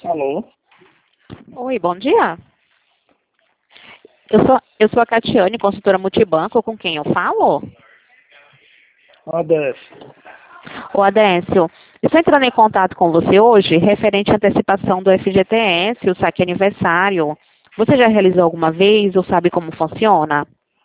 Alô? Oi, bom dia. Eu sou a Catiane, consultora multibanco, com quem eu falo? ADS. Ô, Adécio, estou entrando em contato com você hoje referente à antecipação do FGTS, o saque aniversário. Você já realizou alguma vez ou sabe como funciona?